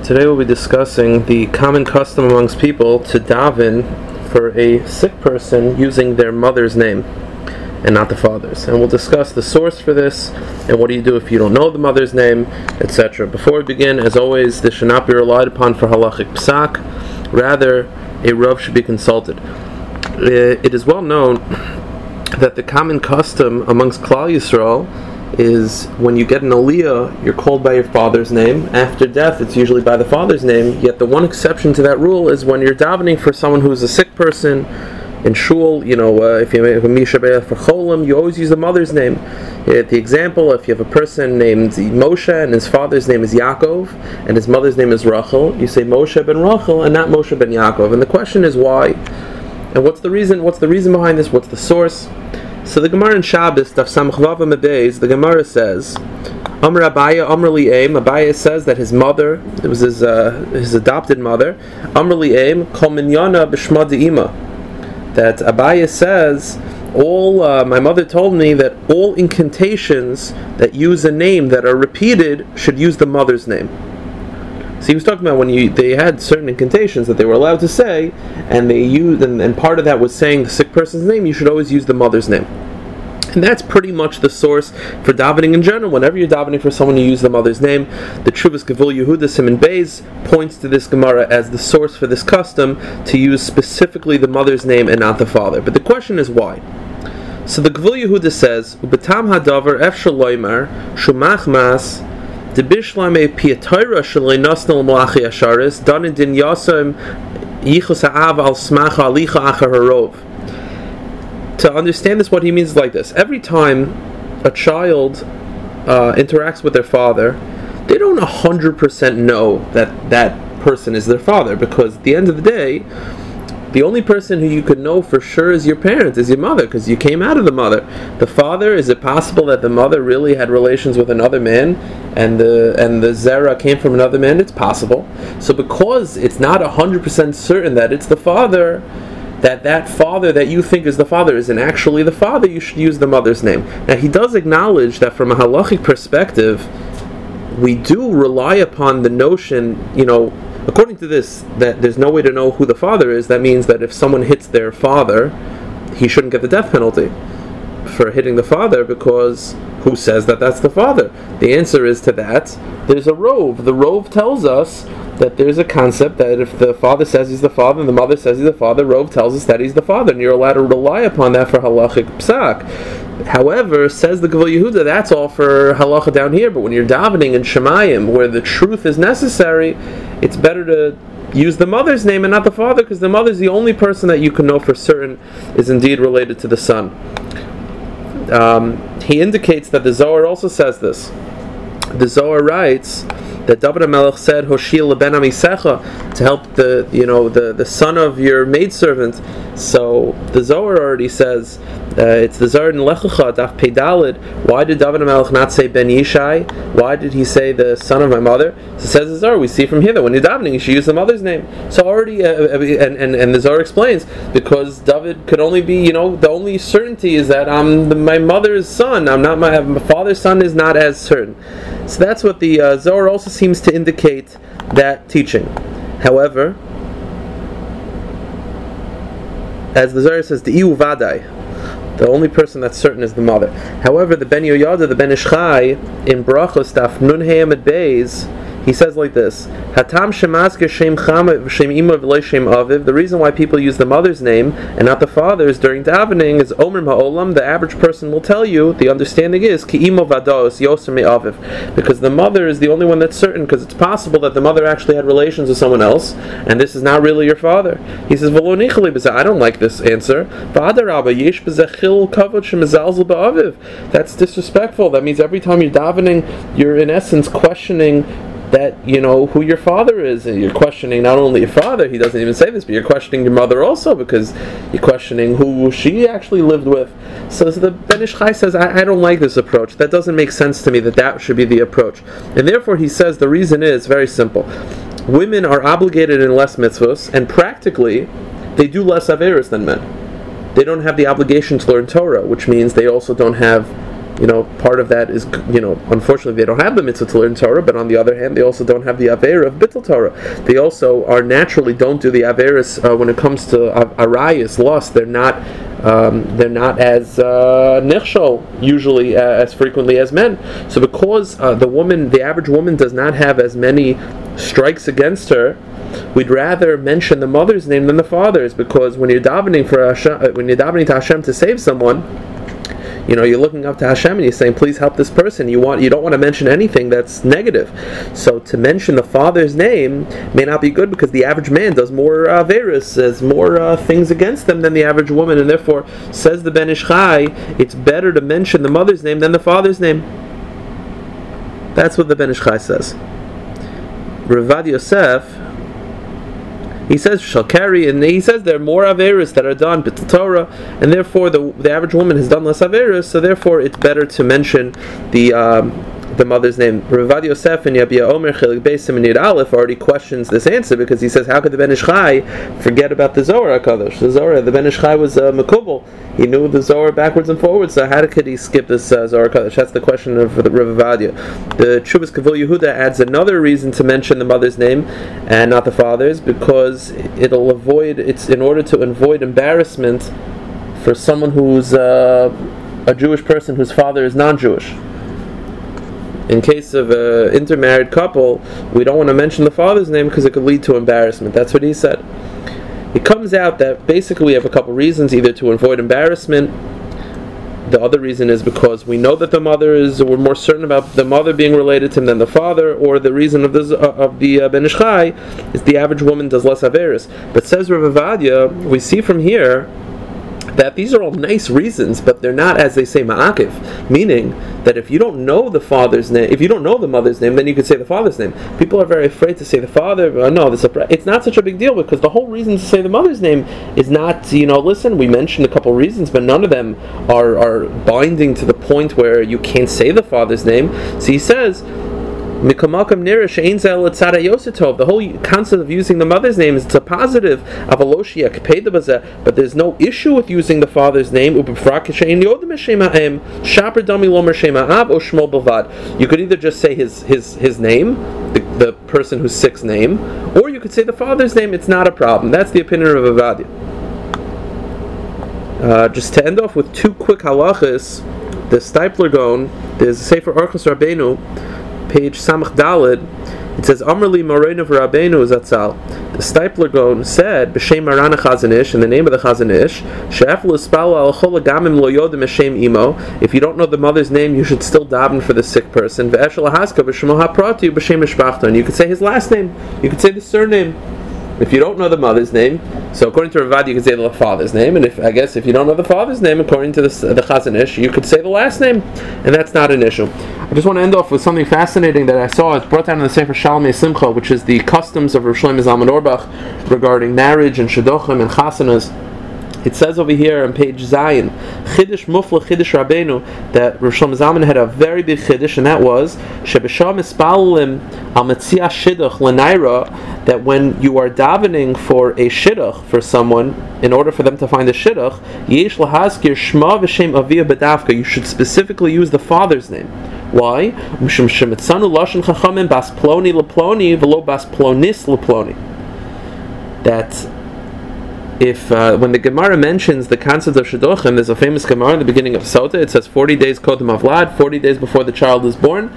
Today we'll be discussing the common custom amongst people to daven for a sick person using their mother's name and not the father's. And we'll discuss the source for this and what do you do if you don't know the mother's name, etc. Before we begin, as always, this should not be relied upon for halachic psak. Rather, a rav should be consulted. It is well known that the common custom amongst Klal Yisrael is when you get an aliyah, you're called by your father's name. After death, it's usually by the father's name. Yet the one exception to that rule is when you're davening for someone who's a sick person in shul. If you make a mishabeh for cholim, you always use the mother's name. The example, if you have a person named Moshe and his father's name is Yaakov and his mother's name is Rachel, you say Moshe ben Rachel and not Moshe ben Yaakov. And the question is why? And what's the reason? What's the reason behind this? What's the source? So the Gemara in Shabbos, Daf Samach Vav Amud Beis, the Gemara says, Amr Abaya, Amr Li'aim, Abaya says that his mother, it was his adopted mother, Amr Li'aim, Kol Minyana B'Shma De'ima, that Abaya says, my mother told me that all incantations that use a name that are repeated should use the mother's name. So he was talking about when they had certain incantations that they were allowed to say, and they used, and part of that was saying the sick person's name. You should always use the mother's name, and that's pretty much the source for davening in general. Whenever you're davening for someone, you use the mother's name. The Chuvas Gevul Yehuda Simon Beis points to this Gemara as the source for this custom to use specifically the mother's name and not the father. But the question is why. So the Gevul Yehuda says, "Ubetam hadavar efshel loymar shumach mas." To understand this, what he means is like this. Every time a child interacts with their father, they don't 100% know that that person is their father, because at the end of the day, the only person who you could know for sure is your parent, is your mother, because you came out of the mother. The father, is it possible that the mother really had relations with another man and the zera came from another man? It's possible. So because it's not 100% certain that it's the father, that father that you think is the father isn't actually the father, you should use the mother's name. Now he does acknowledge that from a halachic perspective, we do rely upon the notion, according to this, that there's no way to know who the father is. That means that if someone hits their father, he shouldn't get the death penalty for hitting the father, because who says that that's the father? The answer is to that, there's a rove. The rove tells us that there's a concept that if the father says he's the father and the mother says he's the father, rove tells us that he's the father, and you're allowed to rely upon that for halachic psak. However, says the Gevul Yehuda, that's all for halacha down here, but when you're davening in Shemayim, where the truth is necessary, it's better to use the mother's name and not the father, because the mother's the only person that you can know for certain is indeed related to the son. He indicates that the Zohar also says this. The Zohar writes that David HaMelech said, "Hoshil leben amisecha," to help the son of your maidservant. So the Zohar already says, it's the Zohar in Lechacha, Daf Pei Daled. Why did David HaMelech not say Ben Yishai? Why did he say the son of my mother? So it says the Zohar, we see from here that when you're davening, you should use the mother's name. So already, and the Zohar explains, because David could only be, the only certainty is that I'm my mother's son. I'm not my father's son is not as certain. So that's what the Zohar also seems to indicate, that teaching. However, as the Zohar says, the Iu Vadai, the only person that's certain is the mother. However, the Ben Yoyada, the Ben Ish Chai, in Brachos Daf Nun Hey Amud Beis, he says like this: Hatam shemasker shem chama shem ima v'lo shem aviv. The reason why people use the mother's name and not the father's during davening is Omer Ha'olam. The average person will tell you, the understanding is ki imo vados yoser me aviv, because the mother is the only one that's certain, because it's possible that the mother actually had relations with someone else, and this is not really your father. He says, V'lo nichli b'zeh. I don't like this answer. V'adarabba yesh b'zeh chil kavod shemezalzel ba'aviv. That's disrespectful. That means every time you're davening, you're in essence questioning that who your father is, and you're questioning not only your father, he doesn't even say this, but you're questioning your mother also, because you're questioning who she actually lived with. So the Ben Ish Chai says, I don't like this approach. That doesn't make sense to me, that should be the approach. And therefore he says the reason is very simple. Women are obligated in less mitzvahs, and practically they do less averos than men. They don't have the obligation to learn Torah, which means they also don't have part of that is, unfortunately they don't have the mitzvah to learn Torah, but on the other hand, they also don't have the Aveira of Bittul Torah. They also are naturally don't do the Aveiras when it comes to Arayas, lust. They're not as nichshol usually as frequently as men. So because the average woman does not have as many strikes against her, we'd rather mention the mother's name than the father's, because when you're davening for Hashem, when you're davening to Hashem to save someone, you're looking up to Hashem and you're saying, please help this person. You don't want to mention anything that's negative. So to mention the father's name may not be good, because the average man does more averis, has more things against them than the average woman, and therefore, says the Ben Ish Chai, it's better to mention the mother's name than the father's name. That's what the Ben Ish Chai says. Ravad Yosef, he says shall carry, and he says there are more averis that are done b'tul Torah, and therefore the average woman has done less averis, so therefore it's better to mention the mother's name. Ravad Yosef and Yabia Omer Chelik Beis Siman Yud Aleph already questions this answer, because he says, how could the Ben Ish Chai forget about the Zohar HaKadosh? The Ben Ish Chai was Mekubal. He knew the Zohar backwards and forwards, so how could he skip this Zohar HaKadosh? That's the question of the Rav Avadia. The Chuvas Kavul Yehuda adds another reason to mention the mother's name and not the father's, because it's in order to avoid embarrassment for someone who's a Jewish person whose father is non-Jewish. In case of an intermarried couple, we don't want to mention the father's name because it could lead to embarrassment. That's what he said. It comes out that basically we have a couple reasons, either to avoid embarrassment. The other reason is because we know that we're more certain about the mother being related to him than the father, or the reason of the Ben Ish Chai is the average woman does less averis. But says Rav Avadia, we see from here that these are all nice reasons, but they're not, as they say, ma'akiv, meaning that if you don't know the father's name, if you don't know the mother's name, then you could say the father's name. People are very afraid to say the father. It's not such a big deal, because the whole reason to say the mother's name is not, listen, we mentioned a couple reasons, but none of them are binding to the point where you can't say the father's name. So he says, the whole concept of using the mother's name is it's a positive, but there's no issue with using the father's name. You could either just say his name, the person who's sick's name, or you could say the father's name. It's not a problem. That's the opinion of Avadia. Just to end off with two quick halachas, the Steipler Gaon, there's a Sefer Orchos Rabbeinu, page Samach Daled. It says, Amrli Moreinu v'Rabbeinu Zatzal. The Steipler Gaon said, B'Shem Maran HaChazon Ish, in the name of the Chazon Ish, She'efel Uspal al Chol Gamim Lo Yodim Hashem Imo. If you don't know the mother's name, you should still daven for the sick person. Ve'eshel Haska B'Shemo HaPrati B'Shem Mishpachto. And you could say his last name. You could say the surname. If you don't know the mother's name, so according to Ravad, you could say the father's name, and if you don't know the father's name, according to the Chazon Ish, you could say the last name, and that's not an issue. I just want to end off with something fascinating that I saw. It's brought down in the Sefer Shalmei Simcha, which is the customs of Rosh Shlomo Zalman Auerbach regarding marriage and shidduchim and chasanas. It says over here on page Zayin, Chiddush Mufla Chiddush Rabbeinu, that Rosh Shlomo Zalman had a very big Chiddush, and that was Shebeshah Mispalim Al Metzia Shidduch L'Naira, that when you are davening for a shidduch for someone, in order for them to find a shidduch, Yesh Lahazkir Shma V'Shem Aviyah B'Davka, you should specifically use the father's name. Why? Mishum Shemitzanu Lashon Chachamim Bas Ploni LePloni V'lo Bas Plonis LePloni. That if when the Gemara mentions the concept of shidduchim, there's a famous Gemara in the beginning of Sota. It says 40 days kodem avlad, 40 days before the child is born.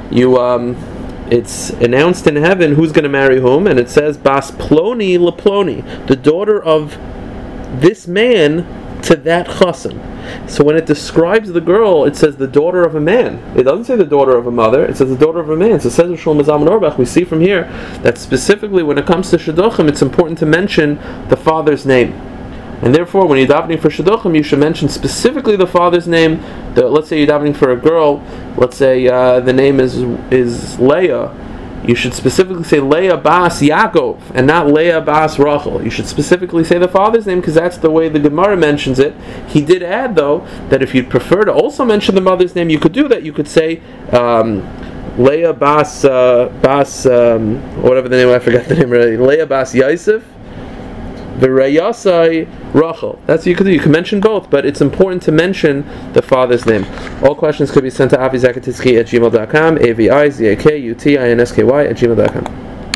It's announced in heaven who's going to marry whom, and it says Bas Ploni LePloni, the daughter of this man to that chassan. So when it describes the girl, it says the daughter of a man. It doesn't say the daughter of a mother, it says the daughter of a man. So it says in Shlomo Zalman Auerbach, we see from here that specifically when it comes to shidduchim, it's important to mention the father's name. And therefore, when you're davening for shidduchim, you should mention specifically the father's name. Let's say you're davening for a girl, let's say the name is Leah. You should specifically say Leah Bas Yaakov and not Leah Bas Rachel. You should specifically say the father's name because that's the way the Gemara mentions it. He did add, though, that if you'd prefer to also mention the mother's name, you could do that. You could say Leah Bas whatever the name, I forgot the name already. Leah Bas Yosef. V'rayasai Rachel. That's what you could do. You can mention both, but it's important to mention the father's name. All questions could be sent to avizakatinsky@gmail.com, avizakutinsky@gmail.com.